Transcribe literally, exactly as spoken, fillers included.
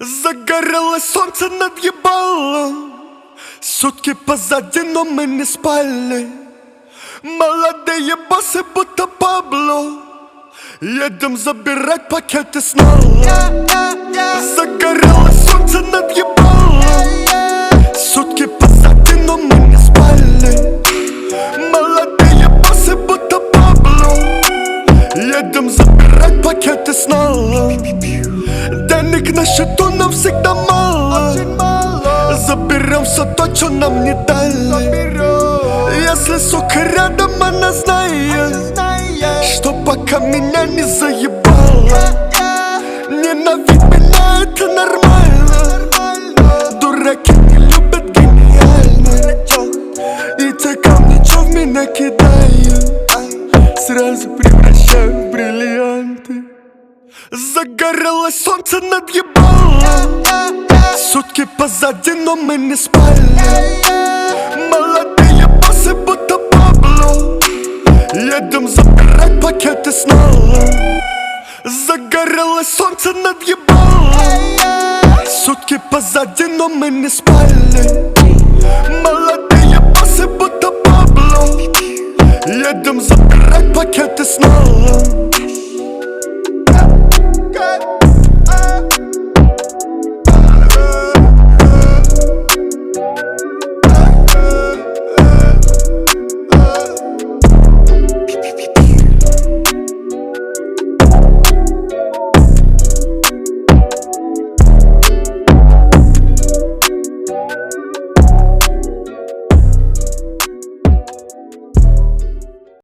Загорелось солнце над ебалом. Сутки позади, но мы не спали. Молодые боссы, будто Пабло. Едем забирать пакеты снова. Загорелось солнце над ебалом. Сутки позади, но мы не спали. Молодые боссы, будто Пабло. Едем забирать пакеты снова. Денег на счету нам всегда мало. Заберем все то, что нам не дали. Если сука рядом, она знает, что пока меня не заебала. Ненавидь меня, это нормально. Дураки не любят гениально. И те камни, что в меня кидают, сразу превращаю в бриллианты. Загорелось солнце над ебалом. Сутки позади, но мы не спали. Молодые боссы, будто Пабло. Едем забирать пакеты снова. Загорелось солнце над ебалом. Сутки позади, но мы не спали. Молодые боссы, будто Пабло. Едем забирать пакеты снова.